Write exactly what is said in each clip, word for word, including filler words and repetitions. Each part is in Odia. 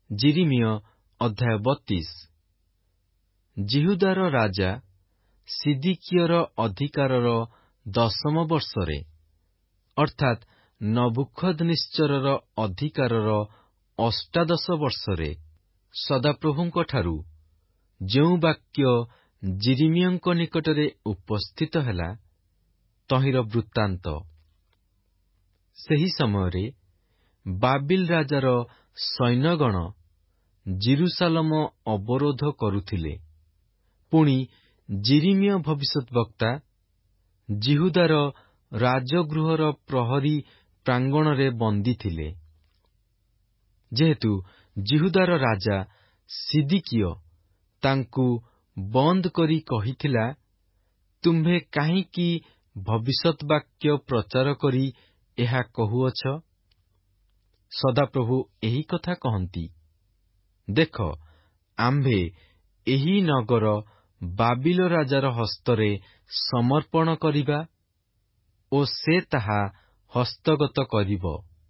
ଯିରିମିୟ ଅଧ୍ୟାୟ ବତିଶ। ଜିହୁଦାର ରାଜା ସିଦିକିୟର ଅଧିକାରର ଦଶମ ବର୍ଷରେ, ଅର୍ଥାତ୍ ନବୁଖଦ୍ନେଶ୍ଚରର ଅଧିକାରର ଅଷ୍ଟାଦଶ ବର୍ଷରେ, ସଦାପ୍ରଭୁଙ୍କଠାରୁ ଯେଉଁ ବାକ୍ୟ ଯିରିମିୟଙ୍କ ନିକଟରେ ଉପସ୍ଥିତ ହେଲା, ତହିଁର ବୃତ୍ତାନ୍ତ। ସେହି ସମୟରେ ବାବିଲ ରାଜାର ସୈନ୍ୟଗଣ ଜିରୁସାଲମ ଅବରୋଧ କରୁଥିଲେ। ପୁଣି ଯିରିମିୟ ଭବିଷ୍ୟଦ୍ବକ୍ତା ଜିହୁଦାର ରାଜଗୃହର ପ୍ରହରୀ ପ୍ରାଙ୍ଗଣରେ ବନ୍ଦୀ ଥିଲେ। ଯେହେତୁ ଜିହୁଦାର ରାଜା ସିଦିକିୟ ତାଙ୍କୁ ବନ୍ଦ କରି କହିଥିଲା, ତୁମ୍ଭେ କାହିଁକି ଭବିଷ୍ୟତ୍ ବାକ୍ୟ ପ୍ରଚାର କରି ଏହା କହୁଅଛ? ସଦାପ୍ରଭୁ ଏହି କଥା କହନ୍ତି, ଦେଖ, ଆମ୍ଭେ ଏହି ନଗର ବାବିଲ ରାଜାର ହସ୍ତରେ ସମର୍ପଣ କରିବା ଓ ସେ ତାହା ହସ୍ତଗତ କରିବ,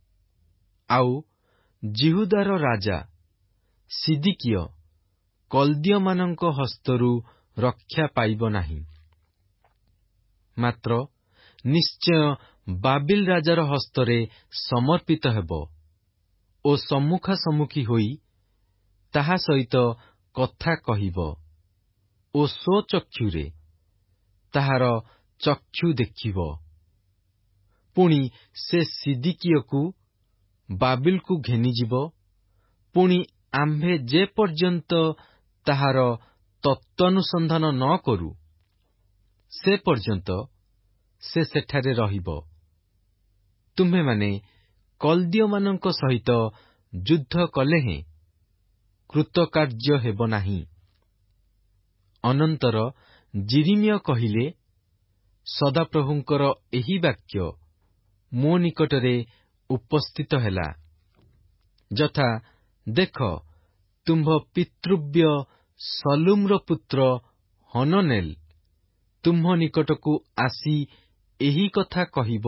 ଆଉ ଜିହୁଦାର ରାଜା ସିଦିକିୟ କଲ୍ଦୀୟମାନଙ୍କ ହସ୍ତରୁ ରକ୍ଷା ପାଇବ ନାହିଁ। ମାତ୍ର ନିଶ୍ଚୟ ବାବିଲ ରାଜାର ହସ୍ତରେ ସମର୍ପିତ ହେବ ଓ ସମ୍ମୁଖାସମ୍ମୁଖୀ ହୋଇ ତାହା ସହିତ କଥା କହିବ ଓ ସ୍ୱଚକ୍ଷୁରେ ତାହାର ଚକ୍ଷୁ ଦେଖିବ। ପୁଣି ସେ ସିଦିକିୟକୁ ବାବିଲକୁ ଘେନିଯିବ। ପୁଣି ଆମ୍ଭେ ଯେ ପର୍ଯ୍ୟନ୍ତ ତାହାର ତତ୍ତ୍ୱାନୁସନ୍ଧାନ ନ କରୁ, ସେ ପର୍ଯ୍ୟନ୍ତ ସେ ସେଠାରେ ରହିବ। ତୁମ୍ଭେମାନେ କଲ୍ଦୀୟମାନଙ୍କ ସହିତ ଯୁଦ୍ଧ କଲେ ହେଁ କୃତକାର୍ଯ୍ୟ ହେବ ନାହିଁ। ଅନନ୍ତର ଯିରିମିୟ କହିଲେ, ସଦାପ୍ରଭୁଙ୍କର ଏହି ବାକ୍ୟ ମୋ ନିକଟରେ ଉପସ୍ଥିତ ହେଲା, ଯଥା, ଦେଖ, ତୁମ୍ଭ ପିତୃବ୍ୟ ଶଲୁମର ପୁତ୍ର ହନନେଲ ତୁମ୍ଭ ନିକଟକୁ ଆସି ଏହି କଥା କହିବ,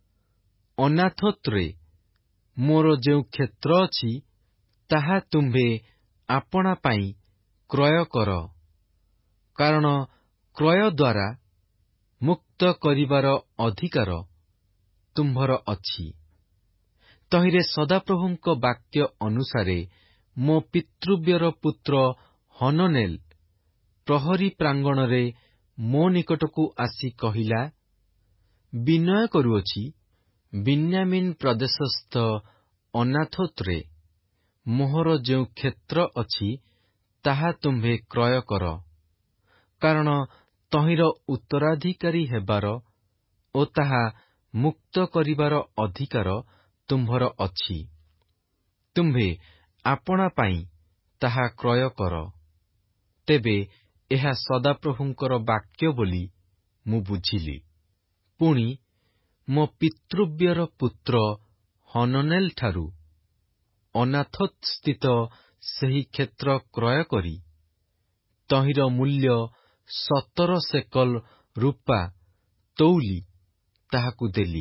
ଅନାଥୋତରେ ମୋର ଯେଉଁ କ୍ଷେତ୍ର ଅଛି, ତାହା ତୁମ୍ଭେ ଆପଣା ପାଇଁ କ୍ରୟ କର, କାରଣ କ୍ରୟ ଦ୍ୱାରା ମୁକ୍ତ କରିବାର ଅଧିକାର ତୁମ୍ଭର ଅଛି। ତହିଁରେ ସଦାପ୍ରଭୁଙ୍କ ବାକ୍ୟ ଅନୁସାରେ ମୋ ପିତୃବ୍ୟର ପୁତ୍ର ହନନେଲ ପ୍ରହରୀ ପ୍ରାଙ୍ଗଣରେ ମୋ ନିକଟକୁ ଆସି କହିଲା, ବିନୟ କରୁଅଛି, ବିନ୍ୟାମୀନ ପ୍ରଦେଶସ୍ଥ ଅନାଥୋତରେ ମୋହର ଯେଉଁ କ୍ଷେତ୍ର ଅଛି, ତାହା ତୁମ୍ଭେ କ୍ରୟ କର, କାରଣ ତହିଁର ଉତ୍ତରାଧିକାରୀ ହେବାର ଓ ତାହା ମୁକ୍ତ କରିବାର ଅଧିକାର ତୁମ୍ଭର ଅଛି। ତୁମ୍ଭେ ଆପଣା ପାଇଁ ତାହା କ୍ରୟ କର। ତେବେ ଏହା ସଦାପ୍ରଭୁଙ୍କର ବାକ୍ୟ ବୋଲି ମୁଁ ବୁଝିଲି। ପୁଣି ମୋ ପିତୃବ୍ୟର ପୁତ୍ର ହନନେଲଠାରୁ ଅନାଥୋତ୍ସ୍ଥିତ ସେହି କ୍ଷେତ୍ର କ୍ରୟ କରି ତହିଁର ମୂଲ୍ୟ ସତର ସେକଲ ରୂପା ତଉଲି ତାହାକୁ ଦେଲି।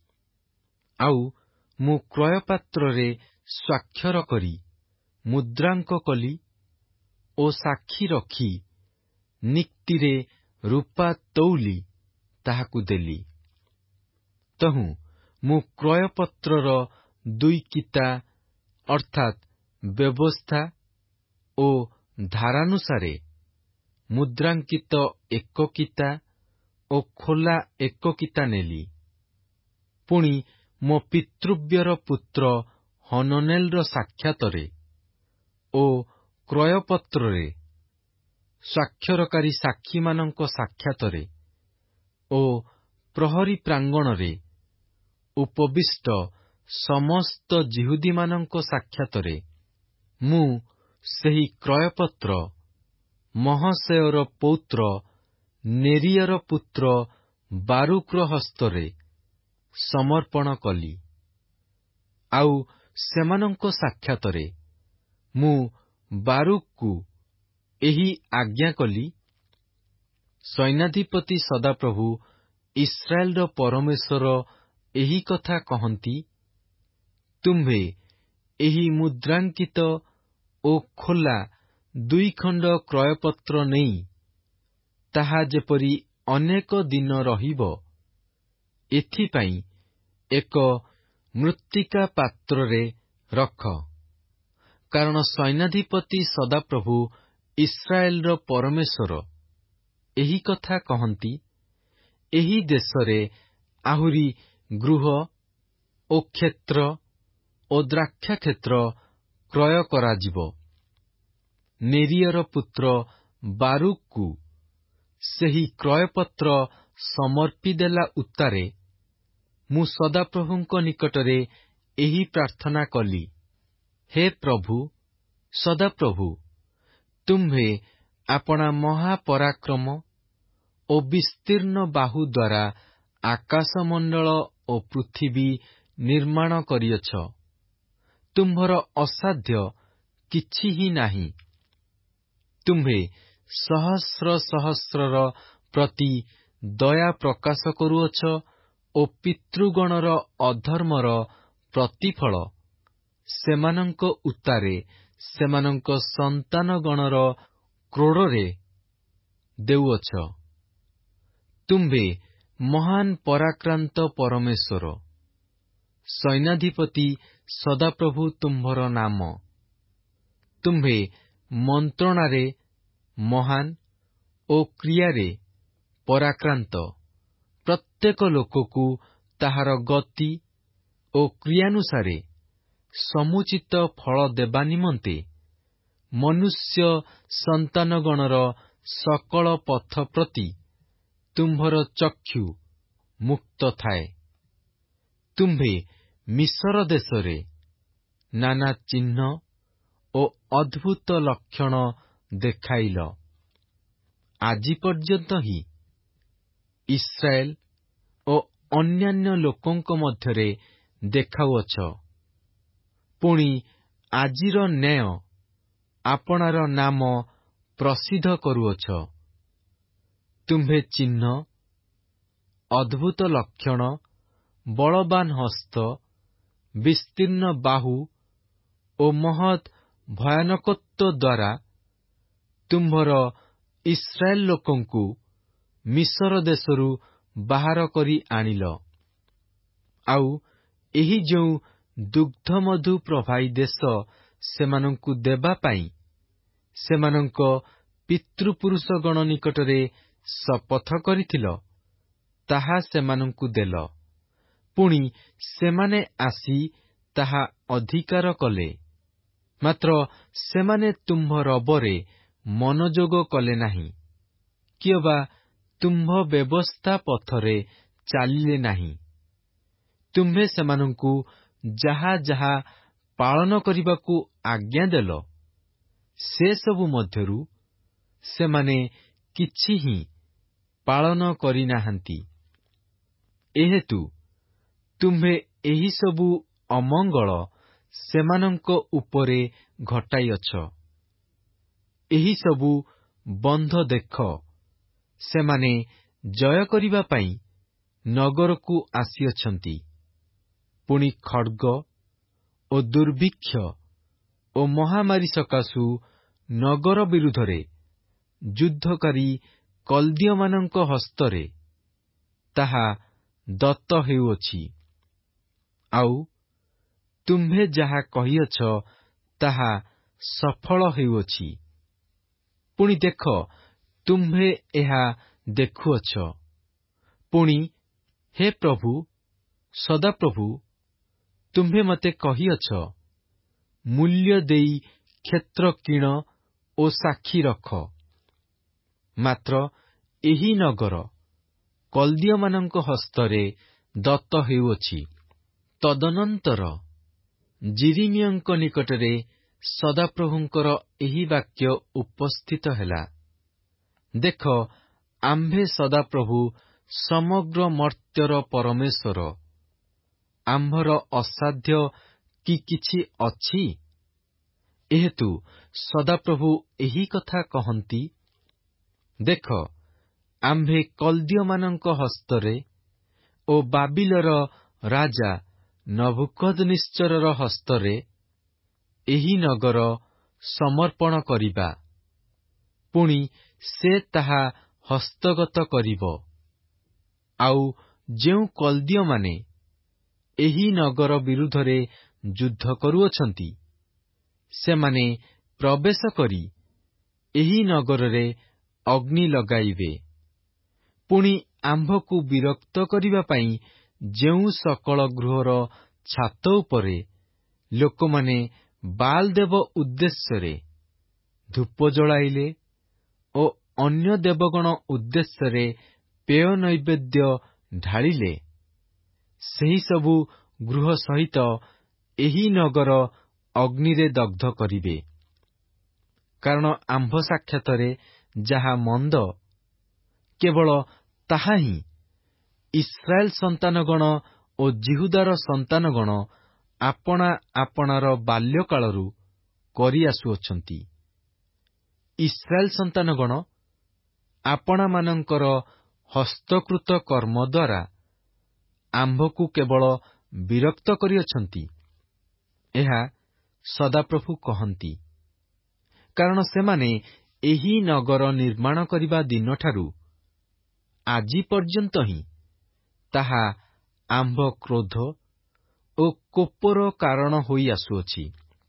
ଆଉ ମୁଁ କ୍ରୟପାତ୍ରରେ ସ୍ୱାକ୍ଷର କରି ମୁଦ୍ରାଙ୍କ କଲି ଓ ସାକ୍ଷୀ ରଖି ନିକ୍ତିରେ ରୂପା ତଉଲି ତାହାକୁ ଦେଲି। ତହୁଁ ମୁଁ କ୍ରୟପତ୍ରର ଦୁଇ କିତା ଅର୍ଥାତ୍ ବ୍ୟବସ୍ଥା ଓ ଧାରାନୁସାରେ ମୁଦ୍ରାଙ୍କିତ ଏକ କିତା ଓ ଖୋଲା ଏକ କିତା ନେଲି। ପୁଣି ମୋ ପିତୃବ୍ୟର ପୁତ୍ର ହନନେଲର ସାକ୍ଷାତରେ ଓ କ୍ରୟପତ୍ରରେ ସ୍ୱାକ୍ଷରକାରୀ ସାକ୍ଷୀମାନଙ୍କ ସାକ୍ଷାତରେ ଓ ପ୍ରହରୀ ପ୍ରାଙ୍ଗଣରେ ଉପବିଷ୍ଟ ସମସ୍ତ ଯିହୁଦୀମାନଙ୍କ ସାକ୍ଷାତରେ ମୁଁ ସେହି କ୍ରୟପତ୍ର ମହସେୟର ପୌତ୍ର ନେରିୟର ପୁତ୍ର ବାରୁକ୍ର ହସ୍ତରେ ସମର୍ପଣ କଲି। ଆଉ ସେମାନଙ୍କ ସାକ୍ଷାତରେ ମୁଁ ବାରୁକ୍କୁ ଏହି ଆଜ୍ଞା କଲି, ସୈନ୍ୟାଧିପତି ସଦାପ୍ରଭୁ ଇସ୍ରାଏଲର ପରମେଶ୍ୱର ଏହି କଥା କହନ୍ତି, ତୁମ୍ଭେ ଏହି ମୁଦ୍ରାଙ୍କିତ ଓ ଖୋଲା ଦୁଇଖଣ୍ଡ କ୍ରୟପତ୍ର ନେଇ ତାହା ଯେପରି ଅନେକ ଦିନ ରହିବ, ଏଥିପାଇଁ ଏକ ମୃତ୍ତିକା ପାତ୍ରରେ ରଖ। କାରଣ ସୈନ୍ୟାଧିପତି ସଦାପ୍ରଭୁ ଇସ୍ରାଏଲର ପରମେଶ୍ୱର ଏହି କଥା କହନ୍ତି, ଏହି ଦେଶରେ ଆହୁରି ଗୃହ ଓ କ୍ଷେତ୍ର ଓ ଦ୍ରାକ୍ଷାକ୍ଷେତ୍ର କ୍ରୟ କରାଯିବ। ନେରିୟର ପୁତ୍ର ବାରୁକକୁ ସେହି କ୍ରୟପତ୍ର ସମର୍ପି ଦେଲା ଉତ୍ତାରେ ମୁଁ ସଦାପ୍ରଭୁଙ୍କ ନିକଟରେ ଏହି ପ୍ରାର୍ଥନା କଲି, ହେ ପ୍ରଭୁ ସଦାପ୍ରଭୁ, ତୁମ୍ଭେ ଆପଣା ମହାପରାକ୍ରମ ଓ ବିସ୍ତୀର୍ଣ୍ଣ ବାହୁ ଦ୍ୱାରା ଆକାଶମଣ୍ଡଳ ଓ ପୃଥିବୀ ନିର୍ମାଣ କରିଅଛ। ତୁମ୍ଭର ଅସାଧ୍ୟ କିଛି ହିଁ ନାହିଁ। ତୁମ୍ଭେ ସହସ୍ର ସହସ୍ରର ପ୍ରତି ଦୟା ପ୍ରକାଶ କରୁଅଛ ଓ ପିତୃଗଣର ଅଧର୍ମର ପ୍ରତିଫଳ ସେମାନଙ୍କ ଉତ୍ତାରେ ସେମାନଙ୍କ ସନ୍ତାନଗଣର କ୍ରୋଡ଼ରେ ଦେଉଅଛ। ତୁମ୍ଭେ ମହାନ ପରାକ୍ରାନ୍ତ ପରମେଶ୍ୱର, ସୈନ୍ୟାଧିପତି ସଦାପ୍ରଭୁ ତୁମ୍ଭର ନାମ। ତୁମ୍ଭେ ମନ୍ତ୍ରଣାରେ ମହାନ ଓ କ୍ରିୟାରେ ପରାକ୍ରାନ୍ତ। ପ୍ରତ୍ୟେକ ଲୋକକୁ ତାହାର ଗତି ଓ କ୍ରିୟାନୁସାରେ ସମୁଚିତ ଫଳ ଦେବା ନିମନ୍ତେ ମନୁଷ୍ୟ ସନ୍ତାନଗଣର ସକଳ ପଥ ପ୍ରତି ତୁମ୍ଭର ଚକ୍ଷୁ ମୁକ୍ତ ଥାଏ। ତୁମ୍ଭେ ମିଶର ଦେଶରେ ନାନା ଚିହ୍ନ ଓ ଅଦ୍ଭୁତ ଲକ୍ଷଣ ଦେଖାଇଲ। ଆଜି ପର୍ଯ୍ୟନ୍ତ ହିଁ ଇସ୍ରାଏଲ ଓ ଅନ୍ୟାନ୍ୟ ଲୋକଙ୍କ ମଧ୍ୟରେ ଦେଖାଉଅଛ। ପୁଣି ଆଜିର ନ୍ୟାୟ ଆପଣାର ନାମ ପ୍ରସିଦ୍ଧ କରୁଅଛ। ତୁମ୍ଭେ ଚିହ୍ନ, ଅଦ୍ଭୁତ ଲକ୍ଷଣ, ବଳବାନ ହସ୍ତ, ବିସ୍ତୀର୍ଣ୍ଣ ବାହୁ ଓ ମହତ୍ ଭୟାନକତ୍ୱ ଦ୍ୱାରା ତୁମ୍ଭର ଇସ୍ରାଏଲ ଲୋକଙ୍କୁ ମିଶର ଦେଶରୁ ବାହାର କରି ଆଣିଲ। ଆଉ ଏହି ଯେଉଁ ଦୁଗ୍ଧମଧୁ ପ୍ରବାହୀ ଦେଶ ସେମାନଙ୍କୁ ଦେବା ପାଇଁ ସେମାନଙ୍କ ପିତୃପୁରୁଷଗଣ ନିକଟରେ ଶପଥ କରିଥିଲ, ତାହା ସେମାନଙ୍କୁ ଦେଲ। ପୁଣି ସେମାନେ ଆସି ତାହା ଅଧିକାର କଲେ। ମାତ୍ର ସେମାନେ ତୁମ୍ଭ ରବରେ ମନୋଯୋଗ କଲେ ନାହିଁ, କିଅବା ତୁମ୍ଭ ବ୍ୟବସ୍ଥା ପଥରେ ଚାଲିଲେ ନାହିଁ। ତୁମ୍ଭେ ସେମାନଙ୍କୁ ଯାହା ଯାହା ପାଳନ କରିବାକୁ ଆଜ୍ଞା ଦେଲ, ସେସବୁ ମଧ୍ୟରୁ ସେମାନେ କିଛି ହିଁ ପାଳନ କରିନାହାନ୍ତି। ଏହେତୁ ତୁମ୍ଭେ ଏହିସବୁ ଅମଙ୍ଗଳ ସେମାନଙ୍କ ଉପରେ ଘଟାଇଅଛ। ଏହିସବୁ ବନ୍ଧ ଦେଖ, ସେମାନେ ଜୟ କରିବା ପାଇଁ ନଗରକୁ ଆସିଅଛନ୍ତି। ପୁଣି ଖଡ୍ଗ ଓ ଦୁର୍ଭିକ୍ଷ ଓ ମହାମାରୀ ସକାଶୁ ନଗର ବିରୁଦ୍ଧରେ ଯୁଦ୍ଧକାରୀ କଲ୍ଦୀୟମାନଙ୍କ ହସ୍ତରେ ତାହା ଦତ୍ତ ହେଉଅଛି। ଆଉ ତୁମ୍ଭେ ଯାହା କହିଅଛ ତାହା ସଫଳ ହେଉଅଛି। ପୁଣି ଦେଖ, ତୁମ୍ଭେ ଏହା ଦେଖୁଅଛ। ପୁଣି ହେ ପ୍ରଭୁ ସଦାପ୍ରଭୁ, ତୁମ୍ଭେ ମୋତେ କହିଅଛ, ମୂଲ୍ୟ ଦେଇ କ୍ଷେତ୍ର କିଣ ଓ ସାକ୍ଷୀ ରଖ। ମାତ୍ର ଏହି ନଗର କଲ୍ଦୀୟମାନଙ୍କ ହସ୍ତରେ ଦତ୍ତ ହେଉଅଛି। ତଦନନ୍ତର ଯିରିମିୟଙ୍କ ନିକଟରେ ସଦାପ୍ରଭୁଙ୍କର ଏହି ବାକ୍ୟ ଉପସ୍ଥିତ ହେଲା। ଦେଖ, ଆମ୍ଭେ ସଦାପ୍ରଭୁ ସମଗ୍ର ମର୍ତ୍ତ୍ୟର ପରମେଶ୍ୱର। ଆମ୍ଭର ଅସାଧ୍ୟ କି କିଛି ଅଛି? ଏହେତୁ ସଦାପ୍ରଭୁ ଏହି କଥା କହନ୍ତି, ଦେଖ, ଆମ୍ଭେ କଲ୍ଦୀୟମାନଙ୍କ ହସ୍ତରେ ଓ ବାବିଲର ରାଜା ନବୁକଦନେଶ୍ଚରର ହସ୍ତରେ ଏହି ନଗର ସମର୍ପଣ କରିବା, ପୁଣି ସେ ତାହା ହସ୍ତଗତ କରିବ। ଆଉ ଯେଉଁ କଲ୍ଦୀୟମାନେ ଏହି ନଗର ବିରୁଦ୍ଧରେ ଯୁଦ୍ଧ କରୁଅଛନ୍ତି, ସେମାନେ ପ୍ରବେଶ କରି ଏହି ନଗରରେ ଅଗ୍ନି ଲଗାଇବେ। ପୁଣି ଆମ୍ଭକୁ ବିରକ୍ତ କରିବା ପାଇଁ ଯେଉଁ ସକଳ ଗୃହର ଛାତ ଉପରେ ଲୋକମାନେ ବାଲ୍ ଦେବ ଉଦ୍ଦେଶ୍ୟରେ ଧୂପ ଜଳାଇଲେ ଓ ଅନ୍ୟ ଦେବଗଣ ଉଦ୍ଦେଶ୍ୟରେ ପେୟ ନୈବେଦ୍ୟ ଢାଳିଲେ, ସେହିସବୁ ଗୃହ ସହିତ ଏହି ନଗର ଅଗ୍ନିରେ ଦଗ୍ଧ କରିବେ। କାରଣ ଆମ୍ଭ ସାକ୍ଷାତରେ ଯାହା ମନ୍ଦ, କେବଳ ତାହା ହିଁ ଇସ୍ରାଏଲ୍ ସନ୍ତାନଗଣ ଓ ଜିହୁଦାର ସନ୍ତାନଗଣ ଆପଣା ଆପଣାର ବାଲ୍ୟକାଳରୁ କରିଆସୁଅଛନ୍ତି। ଇସ୍ରାଏଲ୍ ସନ୍ତାନଗଣ ଆପଣାମାନଙ୍କର ହସ୍ତକୃତ କର୍ମ ଦ୍ୱାରା ଆମ୍ଭକୁ କେବଳ ବିରକ୍ତ କରିଅଛନ୍ତି, ଏହା ସଦାପ୍ରଭୁ କହନ୍ତି। କାରଣ ସେମାନେ ଏହି ନଗର ନିର୍ମାଣ କରିବା ଦିନଠାରୁ ଆଜି ପର୍ଯ୍ୟନ୍ତ ହିଁ ତାହା ଆମ୍ଭ କ୍ରୋଧ ଓ କୋପର କାରଣ ହୋଇ ଆସୁଅଛି।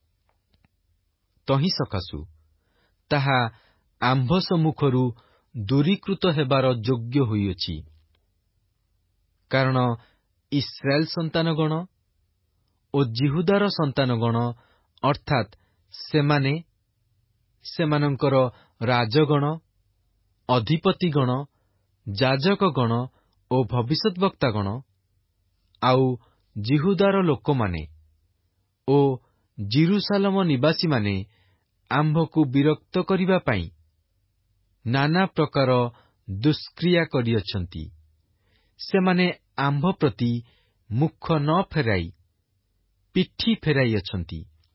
ତହିଁ ସକାଶୁ ତାହା ଆମ୍ଭ ସମ୍ମୁଖରୁ ଦୂରୀକୃତ ହେବାର ଯୋଗ୍ୟ ହୋଇଅଛି। କାରଣ ଇସ୍ରାଏଲ୍ ସନ୍ତାନଗଣ ଓ ଜିହୁଦାର ସନ୍ତାନଗଣ ଅର୍ଥାତ୍ ସେମାନେ, ସେମାନଙ୍କର ରାଜଗଣ, ଅଧିପତିଗଣ, ଯାଜକଗଣ ଓ ଭବିଷ୍ୟଦ୍ବକ୍ତାଗଣ, ଆଉ ଜିହୁଦାର ଲୋକମାନେ ଓ ଜିରୁସାଲମ ନିବାସୀମାନେ ଆମ୍ଭକୁ ବିରକ୍ତ କରିବା ପାଇଁ ନାନା ପ୍ରକାର ଦୁଷ୍କ୍ରିୟା କରିଅଛନ୍ତି। ସେମାନେ ଆମ୍ଭ ପ୍ରତି ମୁଖ ନ ଫେରାଇ ପିଠି ଫେରାଇଅଛନ୍ତି।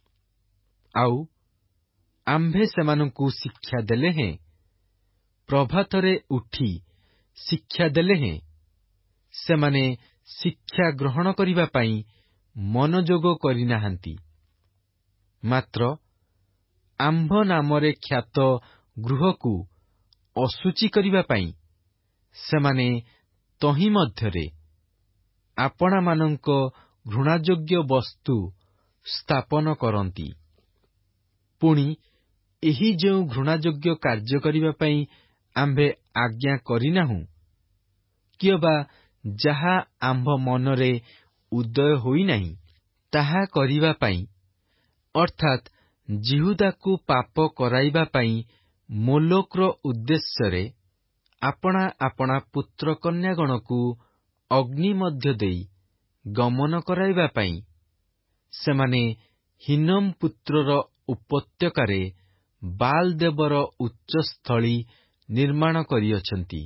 ଆଉ ଆମ୍ଭେ ସେମାନଙ୍କୁ ଶିକ୍ଷା ଦେଲେ ହେଁ, ପ୍ରଭାତରେ ଉଠି ଶିକ୍ଷା ଦେଲେ ହେଁ, ସେମାନେ ଶିକ୍ଷା ଗ୍ରହଣ କରିବା ପାଇଁ ମନୋଯୋଗ କରିନାହାନ୍ତି। ମାତ୍ର ଆମ୍ଭ ନାମରେ ଖ୍ୟାତ ଗୃହକୁ ଅଶୁଚି କରିବା ପାଇଁ ସେମାନେ ତହିଁ ମଧ୍ୟରେ ଆପଣାମାନଙ୍କ ଘୃଣାଯୋଗ୍ୟ ବସ୍ତୁ ସ୍ଥାପନ କରନ୍ତି। ପୁଣି ଏହି ଯେଉଁ ଘୃଣାଯୋଗ୍ୟ କାର୍ଯ୍ୟ କରିବା ପାଇଁ ଆମ୍ଭେ ଆଜ୍ଞା କରିନାହୁଁ, କିଏବା ଯାହା ଆମ୍ଭ ମନରେ ଉଦୟ ହୋଇନାହିଁ, ତାହା କରିବା ପାଇଁ, ଅର୍ଥାତ୍ ଜିହୁଦାକୁ ପାପ କରାଇବା ପାଇଁ ମୋଲୋକର ଉଦ୍ଦେଶ୍ୟରେ ଆପଣା ଆପଣା ପୁତ୍ରକନ୍ୟାଗଣକୁ ଅଗ୍ନି ମଧ୍ୟ ଦେଇ ଗମନ କରାଇବା ପାଇଁ ସେମାନେ ହିନୋମ ପୁତ୍ରର ଉପତ୍ୟକାରେ ବାଲ୍ ଦେବର ଉଚ୍ଚସ୍ଥଳୀ ନିର୍ମାଣ କରିଅଛନ୍ତି।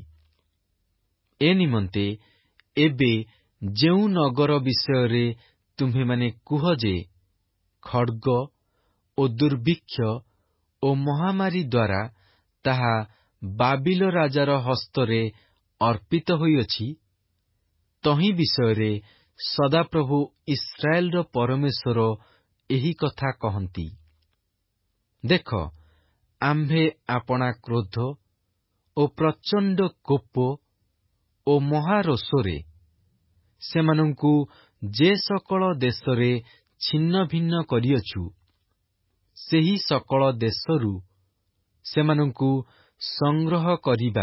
ଏ ନିମନ୍ତେ ଏବେ ଯେଉଁ ନଗର ବିଷୟରେ ତୁମ୍ଭେମାନେ କୁହ ଯେ ଖଡ୍ଗ ଓ ଦୁର୍ଭିକ୍ଷ ଓ ମହାମାରୀ ଦ୍ୱାରା ତାହା ବାବିଲ ରାଜାର ହସ୍ତରେ ଅର୍ପିତ ହୋଇଅଛି, ତହିଁ ବିଷୟରେ ସଦାପ୍ରଭୁ ଇସ୍ରାଏଲର ପରମେଶ୍ୱର ଏହି କଥା କହନ୍ତି। ଦେଖ, ଆମ୍ଭେ ଆପଣା କ୍ରୋଧ ଓ ପ୍ରଚଣ୍ଡ କୋପ ଓ ମହାରୋଷରେ ସେମାନଙ୍କୁ ଯେ ସକଳ ଦେଶରେ ଛିନ୍ନ ଭିନ୍ନ କରିଅଛୁ, ସେହି ସକଳ ଦେଶରୁ ସେମାନଙ୍କୁ ସଂଗ୍ରହ କରିବା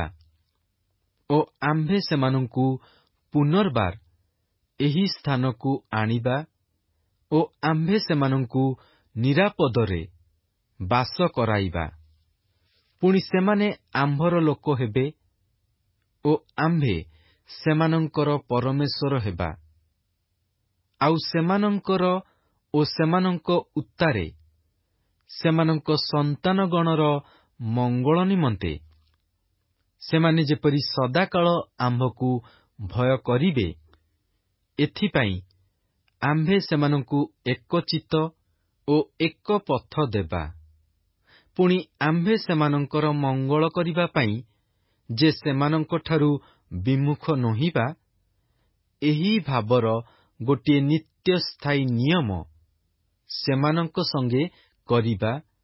ଓ ଆମ୍ଭେ ସେମାନଙ୍କୁ ପୁନର୍ବାର ଏହି ସ୍ଥାନକୁ ଆଣିବା ଓ ଆମ୍ଭେ ସେମାନଙ୍କୁ ନିରାପଦରେ ବାସ କରାଇବା। ପୁଣି ସେମାନେ ଆମ୍ଭର ଲୋକ ହେବେ ଓ ଆମ୍ଭେ ସେମାନଙ୍କର ପରମେଶ୍ୱର ହେବା। ଆଉ ସେମାନଙ୍କର ଓ ସେମାନଙ୍କ ଉତ୍ତାରେ ସେମାନଙ୍କ ସନ୍ତାନଗଣର ମଙ୍ଗଳ ନିମନ୍ତେ ସେମାନେ ଯେପରି ସଦାକାଳ ଆମ୍ଭକୁ ଭୟ କରିବେ, ଏଥିପାଇଁ ଆମ୍ଭେ ସେମାନଙ୍କୁ ଏକଚିତ୍ତ ଓ ଏକ ପଥ ଦେବା। ପୁଣି ଆମ୍ଭେ ସେମାନଙ୍କର ମଙ୍ଗଳ କରିବା ପାଇଁ ଯେ ସେମାନଙ୍କଠାରୁ ବିମୁଖ ନୋହିବା, ଏହି ଭାବର ଗୋଟିଏ ନିତ୍ୟ ସ୍ଥାୟୀ ନିୟମ ସେମାନଙ୍କ ସଙ୍ଗେ କରିବା ଓ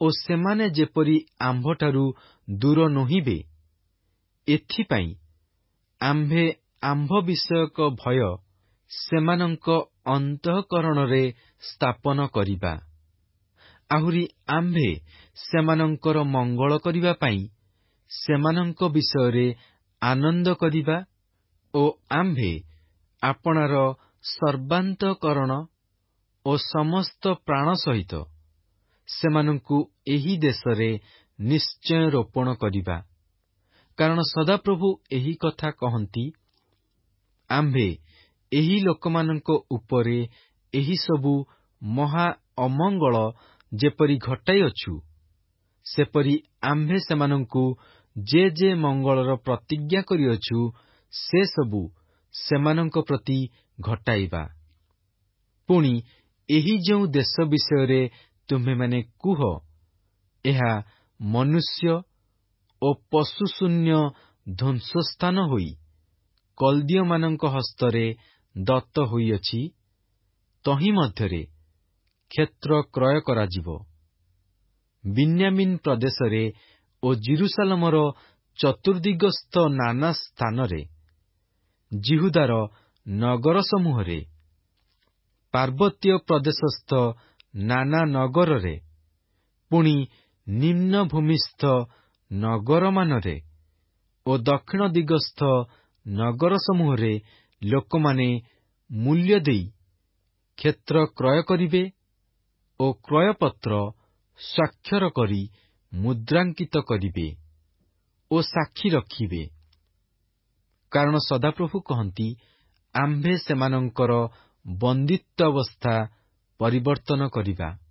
ଓ ସେମାନେ ଯେପରି ଆମ୍ଭଠାରୁ ଦୂର ନୋହିବେ, ଏଥିପାଇଁ ଆମ୍ଭେ ଆମ୍ଭ ବିଷୟକ ଭୟ ସେମାନଙ୍କ ଅନ୍ତଃକରଣରେ ସ୍ଥାପନ କରିବା। ଆହୁରି ଆମ୍ଭେ ସେମାନଙ୍କର ମଙ୍ଗଳ କରିବା ପାଇଁ ସେମାନଙ୍କ ବିଷୟରେ ଆନନ୍ଦ କରିବା ଓ ଆମ୍ଭେ ଆପଣାର ସର୍ବାନ୍ତଃକରଣ ଓ ସମସ୍ତ ପ୍ରାଣ ସହିତ ସେମାନଙ୍କୁ ଏହି ଦେଶରେ ନିଶ୍ଚୟ ରୋପଣ କରିବା। କାରଣ ସଦାପ୍ରଭୁ ଏହି କଥା କହନ୍ତି, ଆମ୍ଭେ ଏହି ଲୋକମାନଙ୍କ ଉପରେ ଏହିସବୁ ମହା ଅମଙ୍ଗଳ ଯେପରି ଘଟାଇଅଛୁ, ସେପରି ଆମ୍ଭେ ସେମାନଙ୍କୁ ଯେ ଯେ ମଙ୍ଗଳର ପ୍ରତିଜ୍ଞା କରିଅଛୁ, ସେସବୁ ସେମାନଙ୍କ ପ୍ରତି ଘଟାଇବା। ପୁଣି ଏହି ଯେଉଁ ଦେଶ ବିଷୟରେ ତୁମ୍ଭେମାନେ କୁହ, ଏହା ମନୁଷ୍ୟ ଓ ପଶୁଶୂନ୍ୟ ଧ୍ୱଂସସ୍ଥାନ ହୋଇ କଲ୍ଦୀୟମାନଙ୍କ ହସ୍ତରେ ଦତ୍ତ ହୋଇଅଛି, ତହିଁ ମଧ୍ୟରେ କ୍ଷେତ୍ର କ୍ରୟ କରାଯିବ। ବିନ୍ୟାମୀନ ପ୍ରଦେଶରେ ଓ ଜିରୁସାଲମର ଚତୁର୍ଦ୍ଦିଗସ୍ଥ ନାନା ସ୍ଥାନରେ, ଜିହୁଦାର ନଗର ସମୂହରେ, ପାର୍ବତ୍ୟ ପ୍ରଦେଶସ୍ଥ ନାନା ନଗରରେ, ପୁଣି ନିମ୍ନ ଭୂମିସ୍ଥ ନଗରମାନରେ ଓ ଦକ୍ଷିଣ ଦିଗସ୍ଥ ନଗର ସମୂହରେ ଲୋକମାନେ ମୂଲ୍ୟ ଦେଇ କ୍ଷେତ୍ର କ୍ରୟ କରିବେ ଓ କ୍ରୟପତ୍ର ସ୍ୱାକ୍ଷର କରି ମୁଦ୍ରାଙ୍କିତ କରିବେ ଓ ସାକ୍ଷୀ ରଖିବେ। କାରଣ ସଦାପ୍ରଭୁ କହନ୍ତି, ଆମ୍ଭେ ସେମାନଙ୍କର ବନ୍ଦିତ୍ୱାବସ୍ଥା ପରିବର୍ତ୍ତନ କରିବା